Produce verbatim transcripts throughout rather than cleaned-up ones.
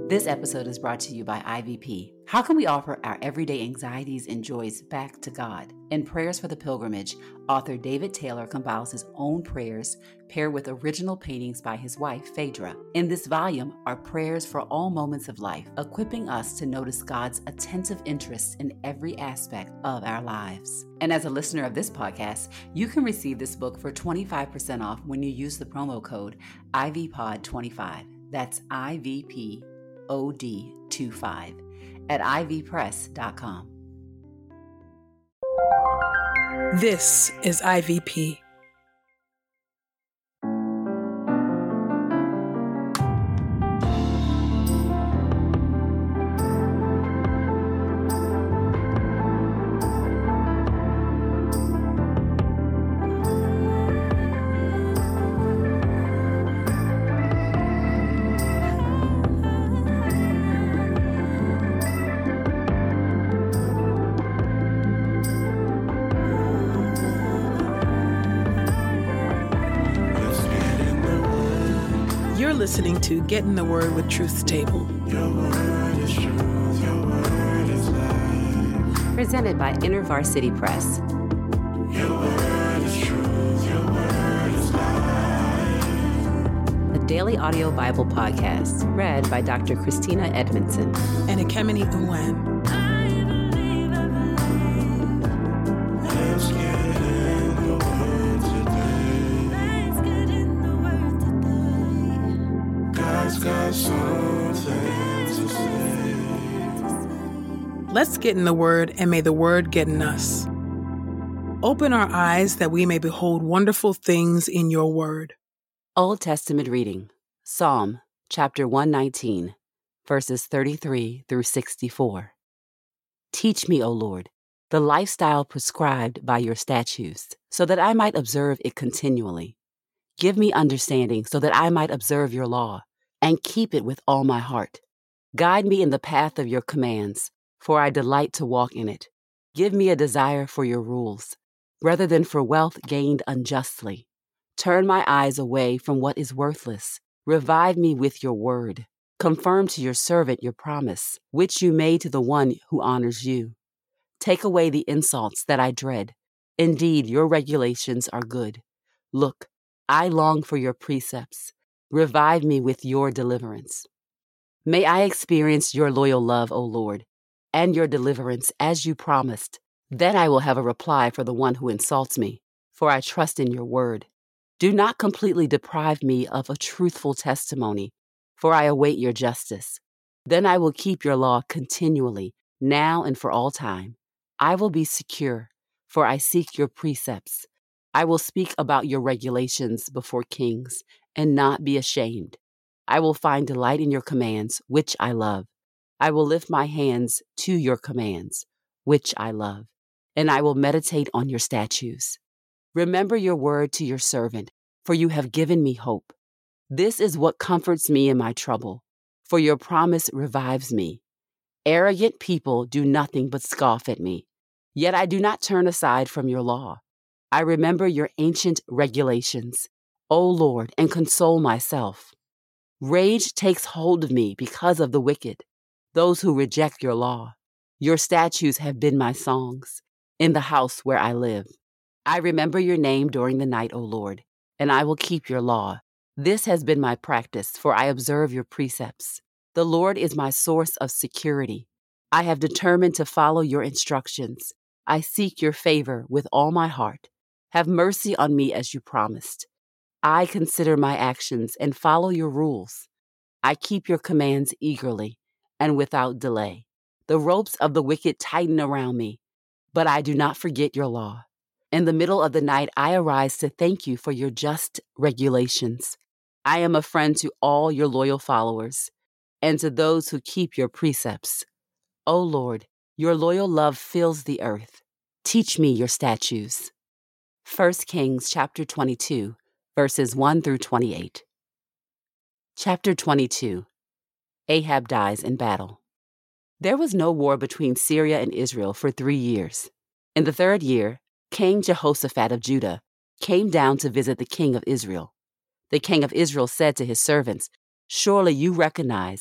This episode is brought to you by I V P. How can we offer our everyday anxieties and joys back to God? In Prayers for the Pilgrimage, author David Taylor compiles his own prayers paired with original paintings by his wife, Phaedra. In this volume are prayers for all moments of life, equipping us to notice God's attentive interest in every aspect of our lives. And as a listener of this podcast, you can receive this book for twenty-five percent off when you use the promo code I V P O D twenty-five. That's I V P O D twenty-five at I V press dot com. This is I V P. You're listening to Get in the Word with Truth's Table. Your word is truth, your word is life. Presented by InterVarsity Press. Your word is truth, your word is life. A daily audio Bible podcast read by Doctor Christina Edmondson And Ekemini Uwan. Let's get in the word today. God's got something to say. Let's get in the Word, and may the Word get in us. Open our eyes that we may behold wonderful things in your Word. Old Testament reading, Psalm chapter one nineteen, verses thirty-three through sixty-four. Teach me, O Lord, the lifestyle prescribed by your statutes, so that I might observe it continually. Give me understanding so that I might observe your law and keep it with all my heart. Guide me in the path of your commands, for I delight to walk in it. Give me a desire for your rules, rather than for wealth gained unjustly. Turn my eyes away from what is worthless. Revive me with your word. Confirm to your servant your promise, which you made to the one who honors you. Take away the insults that I dread. Indeed, your regulations are good. Look, I long for your precepts. Revive me with your deliverance. May I experience your loyal love, O Lord, and your deliverance as you promised. Then I will have a reply for the one who insults me, for I trust in your word. Do not completely deprive me of a truthful testimony, for I await your justice. Then I will keep your law continually, now and for all time. I will be secure, for I seek your precepts. I will speak about your regulations before kings and not be ashamed. I will find delight in your commands, which I love. I will lift my hands to your commands, which I love, and I will meditate on your statutes. Remember your word to your servant, for you have given me hope. This is what comforts me in my trouble, for your promise revives me. Arrogant people do nothing but scoff at me, yet I do not turn aside from your law. I remember your ancient regulations, O Lord, and console myself. Rage takes hold of me because of the wicked, those who reject your law. Your statutes have been my songs in the house where I live. I remember your name during the night, O Lord, and I will keep your law. This has been my practice, for I observe your precepts. The Lord is my source of security. I have determined to follow your instructions. I seek your favor with all my heart. Have mercy on me as you promised. I consider my actions and follow your rules. I keep your commands eagerly and without delay. The ropes of the wicked tighten around me, but I do not forget your law. In the middle of the night, I arise to thank you for your just regulations. I am a friend to all your loyal followers and to those who keep your precepts. O Lord, your loyal love fills the earth. Teach me your statutes. First Kings chapter twenty-two, verses one through twenty-eight. Chapter twenty-two. Ahab dies in battle. There was no war between Syria and Israel for three years. In the third year, King Jehoshaphat of Judah came down to visit the king of Israel. The king of Israel said to his servants, "Surely you recognize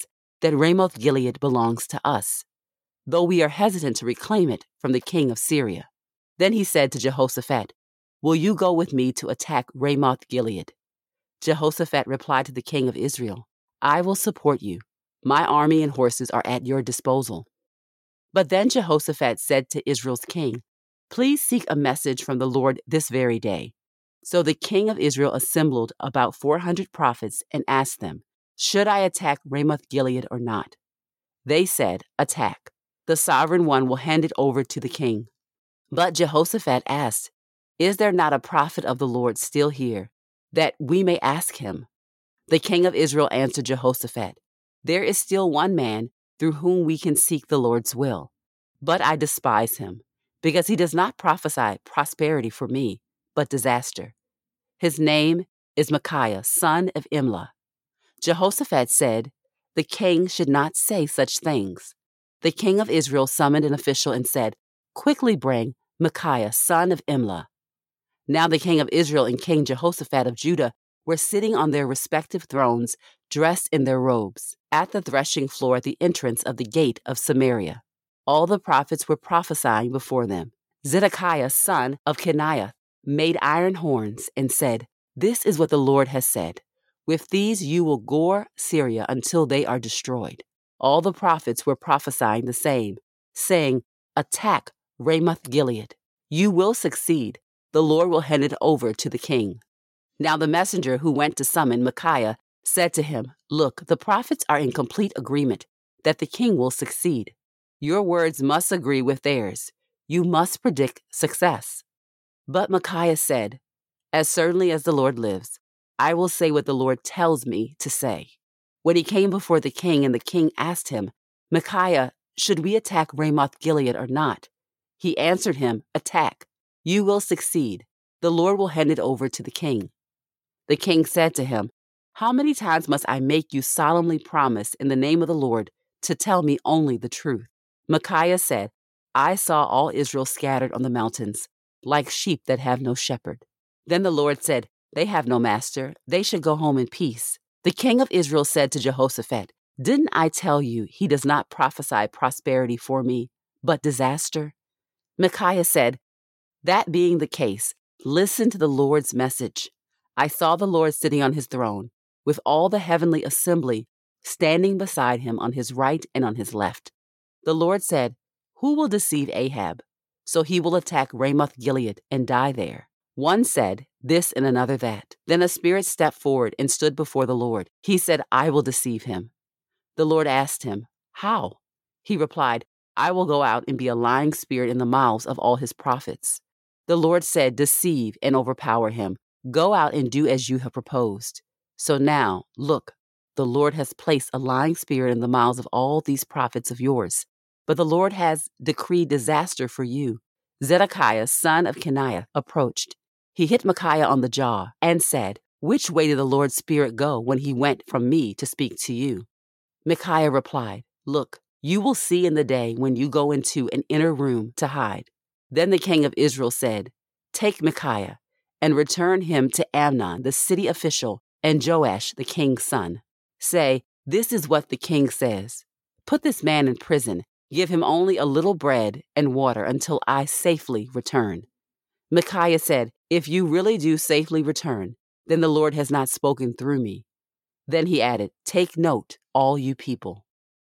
that Ramoth Gilead belongs to us, though we are hesitant to reclaim it from the king of Syria." Then he said to Jehoshaphat, "Will you go with me to attack Ramoth Gilead?" Jehoshaphat replied to the king of Israel, "I will support you. My army and horses are at your disposal." But then Jehoshaphat said to Israel's king, "Please seek a message from the Lord this very day." So the king of Israel assembled about four hundred prophets and asked them, "Should I attack Ramoth Gilead or not?" They said, "Attack. The sovereign one will hand it over to the king." But Jehoshaphat asked, "Is there not a prophet of the Lord still here, that we may ask him?" The king of Israel answered Jehoshaphat, "There is still one man through whom we can seek the Lord's will. But I despise him, because he does not prophesy prosperity for me, but disaster. His name is Micaiah, son of Imlah." Jehoshaphat said, "The king should not say such things." The king of Israel summoned an official and said, "Quickly bring Micaiah, son of Imlah." Now the king of Israel and King Jehoshaphat of Judah were sitting on their respective thrones, dressed in their robes, at the threshing floor at the entrance of the gate of Samaria. All the prophets were prophesying before them. Zedekiah, son of Kenaiah, made iron horns and said, "This is what the Lord has said. With these you will gore Syria until they are destroyed." All the prophets were prophesying the same, saying, "Attack Ramoth Gilead. You will succeed. The Lord will hand it over to the king." Now the messenger who went to summon Micaiah said to him, "Look, the prophets are in complete agreement that the king will succeed. Your words must agree with theirs. You must predict success." But Micaiah said, "As certainly as the Lord lives, I will say what the Lord tells me to say." When he came before the king and the king asked him, "Micaiah, should we attack Ramoth Gilead or not?" He answered him, "Attack. You will succeed. The Lord will hand it over to the king." The king said to him, "How many times must I make you solemnly promise in the name of the Lord to tell me only the truth?" Micaiah said, "I saw all Israel scattered on the mountains, like sheep that have no shepherd." Then the Lord said, "They have no master. They should go home in peace." The king of Israel said to Jehoshaphat, "Didn't I tell you he does not prophesy prosperity for me, but disaster?" Micaiah said, "That being the case, listen to the Lord's message. I saw the Lord sitting on his throne, with all the heavenly assembly standing beside him on his right and on his left. The Lord said, 'Who will deceive Ahab? So he will attack Ramoth Gilead and die there.' One said this and another that. Then a spirit stepped forward and stood before the Lord. He said, 'I will deceive him.' The Lord asked him, 'How?' He replied, 'I will go out and be a lying spirit in the mouths of all his prophets.' The Lord said, 'Deceive and overpower him. Go out and do as you have proposed.' So now, look, the Lord has placed a lying spirit in the mouths of all these prophets of yours. But the Lord has decreed disaster for you." Zedekiah, son of Kenaiah, approached. He hit Micaiah on the jaw and said, "Which way did the Lord's spirit go when he went from me to speak to you?" Micaiah replied, "Look, you will see in the day when you go into an inner room to hide." Then the king of Israel said, "Take Micaiah and return him to Amnon, the city official, and Joash, the king's son. Say, 'This is what the king says. Put this man in prison. Give him only a little bread and water until I safely return.'" Micaiah said, "If you really do safely return, then the Lord has not spoken through me." Then he added, "Take note, all you people."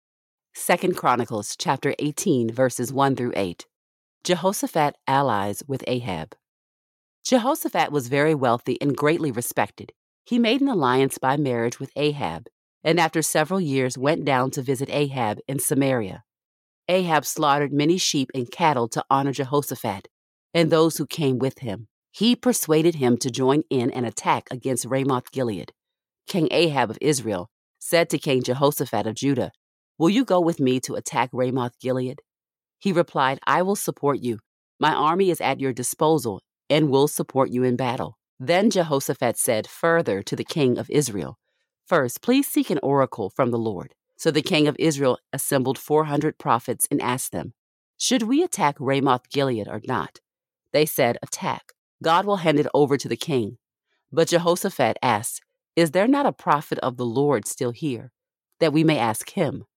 Second Chronicles chapter eighteen, verses one through eight. Jehoshaphat allies with Ahab. Jehoshaphat was very wealthy and greatly respected. He made an alliance by marriage with Ahab, and after several years went down to visit Ahab in Samaria. Ahab slaughtered many sheep and cattle to honor Jehoshaphat and those who came with him. He persuaded him to join in an attack against Ramoth Gilead. King Ahab of Israel said to King Jehoshaphat of Judah, "Will you go with me to attack Ramoth Gilead?" He replied, "I will support you. My army is at your disposal and will support you in battle." Then Jehoshaphat said further to the king of Israel, "First, please seek an oracle from the Lord." So the king of Israel assembled four hundred prophets and asked them, "Should we attack Ramoth Gilead or not?" They said, "Attack. God will hand it over to the king." But Jehoshaphat asked, "Is there not a prophet of the Lord still here, that we may ask him?"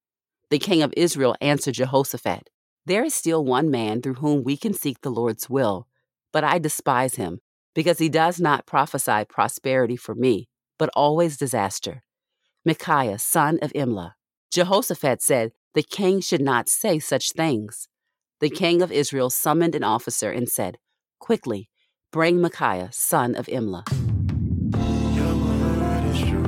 The king of Israel answered Jehoshaphat, "There is still one man through whom we can seek the Lord's will, but I despise him, because he does not prophesy prosperity for me, but always disaster. Micaiah, son of Imlah." Jehoshaphat said, "The king should not say such things." The king of Israel summoned an officer and said, "Quickly, bring Micaiah, son of Imlah." Your word is true.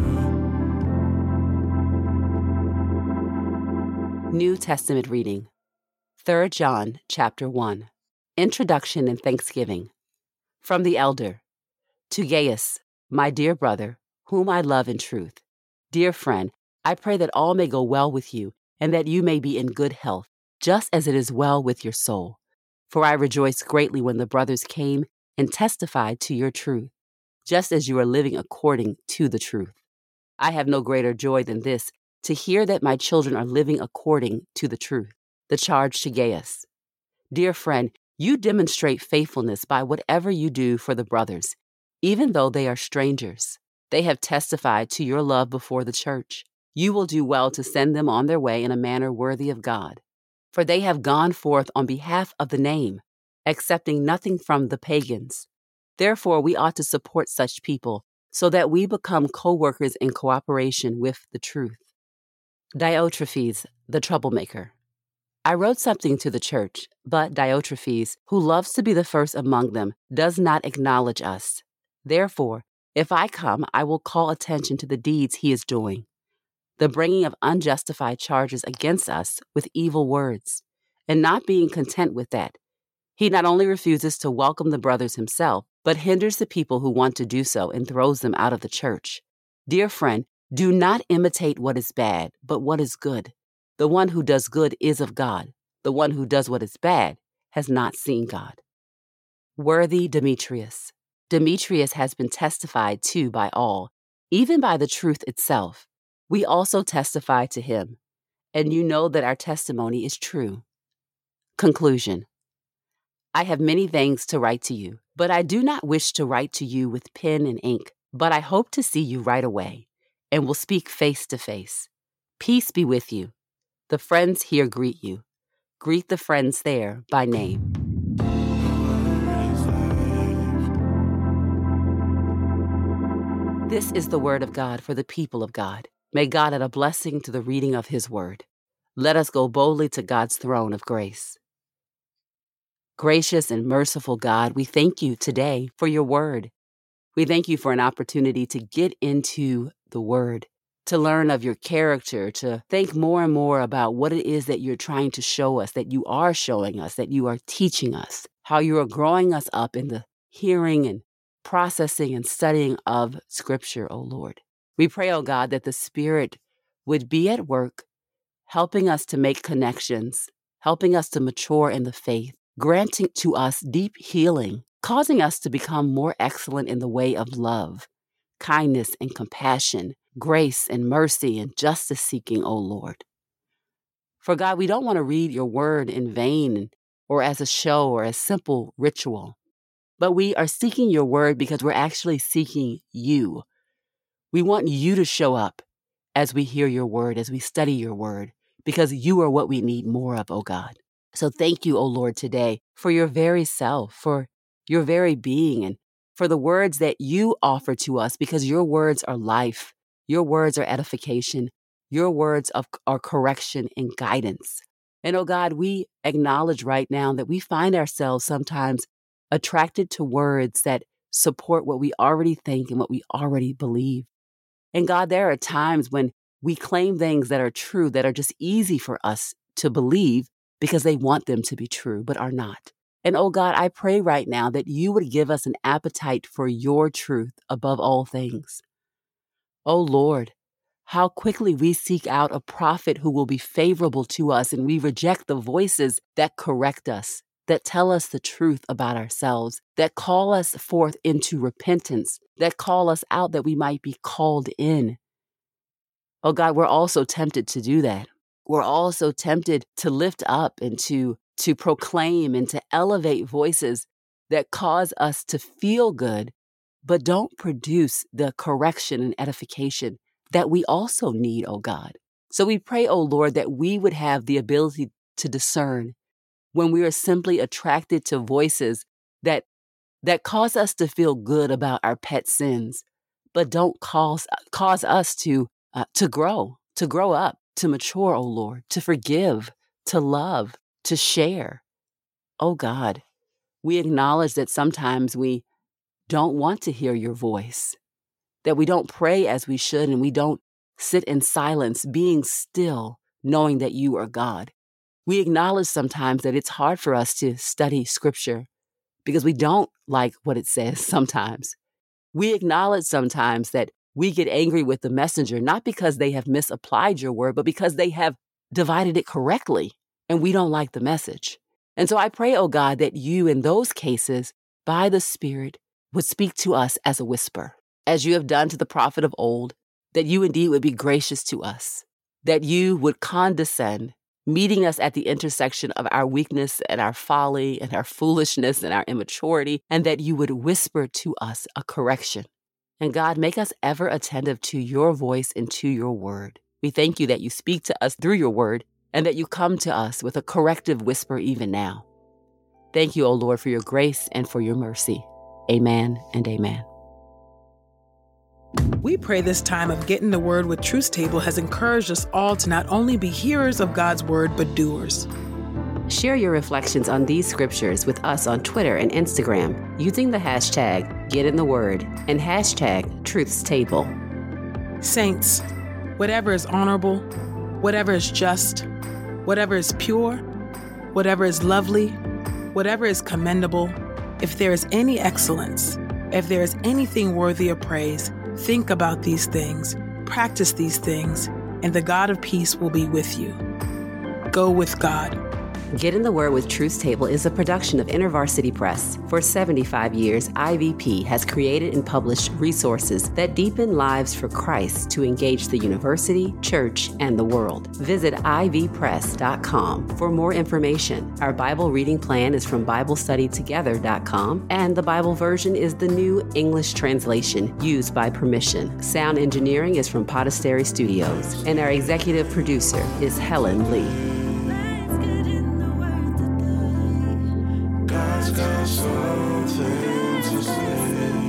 New Testament reading. Third John chapter one. Introduction and Thanksgiving. From the elder. To Gaius, my dear brother, whom I love in truth. Dear friend, I pray that all may go well with you, and that you may be in good health, just as it is well with your soul. For I rejoiced greatly when the brothers came and testified to your truth, just as you are living according to the truth. I have no greater joy than this, to hear that my children are living according to the truth. The charge to Gaius. Dear friend, you demonstrate faithfulness by whatever you do for the brothers, even though they are strangers. They have testified to your love before the church. You will do well to send them on their way in a manner worthy of God. For they have gone forth on behalf of the name, accepting nothing from the pagans. Therefore, we ought to support such people, so that we become co-workers in cooperation with the truth. Diotrephes, the troublemaker. I wrote something to the church, but Diotrephes, who loves to be the first among them, does not acknowledge us. Therefore, if I come, I will call attention to the deeds he is doing, the bringing of unjustified charges against us with evil words. And not being content with that, he not only refuses to welcome the brothers himself, but hinders the people who want to do so and throws them out of the church. Dear friend, do not imitate what is bad, but what is good. The one who does good is of God. The one who does what is bad has not seen God. Worthy Demetrius. Demetrius has been testified to by all, even by the truth itself. We also testify to him, and you know that our testimony is true. Conclusion. I have many things to write to you, but I do not wish to write to you with pen and ink, but I hope to see you right away, and will speak face to face. Peace be with you. The friends here greet you. Greet the friends there by name. This is the word of God for the people of God. May God add a blessing to the reading of his word. Let us go boldly to God's throne of grace. Gracious and merciful God, we thank you today for your word. We thank you for an opportunity to get into the word, to learn of your character, to think more and more about what it is that you're trying to show us, that you are showing us, that you are teaching us, how you are growing us up in the hearing and processing and studying of Scripture, O Lord. We pray, O God, that the Spirit would be at work, helping us to make connections, helping us to mature in the faith, granting to us deep healing, causing us to become more excellent in the way of love, kindness and compassion, grace and mercy and justice seeking, O Lord. For God, we don't want to read your word in vain or as a show or as simple ritual, but we are seeking your word because we're actually seeking you. We want you to show up as we hear your word, as we study your word, because you are what we need more of, O God. So thank you, O Lord, today for your very self, for your very being, and for the words that you offer to us, because your words are life. Your words are edification. Your words of, are correction and guidance. And, oh God, we acknowledge right now that we find ourselves sometimes attracted to words that support what we already think and what we already believe. And God, there are times when we claim things that are true, that are just easy for us to believe because they want them to be true, but are not. And, oh God, I pray right now that you would give us an appetite for your truth above all things. Oh Lord, how quickly we seek out a prophet who will be favorable to us, and we reject the voices that correct us, that tell us the truth about ourselves, that call us forth into repentance, that call us out that we might be called in. Oh God, we're also tempted to do that. We're also tempted to lift up and to, to proclaim and to elevate voices that cause us to feel good, but don't produce the correction and edification that we also need, oh God. So we pray, O Lord, that we would have the ability to discern when we are simply attracted to voices that that cause us to feel good about our pet sins, but don't cause cause us to uh, to grow, to grow up, to mature, O Lord, to forgive, to love, to share. Oh God, we acknowledge that sometimes we don't want to hear your voice, that we don't pray as we should, and we don't sit in silence, being still, knowing that you are God. We acknowledge sometimes that it's hard for us to study Scripture because we don't like what it says sometimes. We acknowledge sometimes that we get angry with the messenger, not because they have misapplied your word, but because they have divided it correctly, and we don't like the message. And so I pray, oh God, that you in those cases, by the Spirit, would speak to us as a whisper, as you have done to the prophet of old, that you indeed would be gracious to us, that you would condescend, meeting us at the intersection of our weakness and our folly and our foolishness and our immaturity, and that you would whisper to us a correction. And God, make us ever attentive to your voice and to your word. We thank you that you speak to us through your word and that you come to us with a corrective whisper even now. Thank you, O Lord, for your grace and for your mercy. Amen and amen. We pray this time of Getting the Word with Truth Table has encouraged us all to not only be hearers of God's word, but doers. Share your reflections on these scriptures with us on Twitter and Instagram using the hashtag GetInTheWord and hashtag TruthsTable. Saints, whatever is honorable, whatever is just, whatever is pure, whatever is lovely, whatever is commendable, if there is any excellence, if there is anything worthy of praise, think about these things, practice these things, and the God of peace will be with you. Go with God. Get in the Word with Truth Table is a production of InterVarsity Press. For seventy-five years, I V P has created and published resources that deepen lives for Christ to engage the university, church, and the world. Visit I V press dot com for more information. Our Bible reading plan is from Bible Study Together dot com, and the Bible version is the new English translation used by permission. Sound engineering is from Podastery Studios, and our executive producer is Helen Lee. God's got something to say.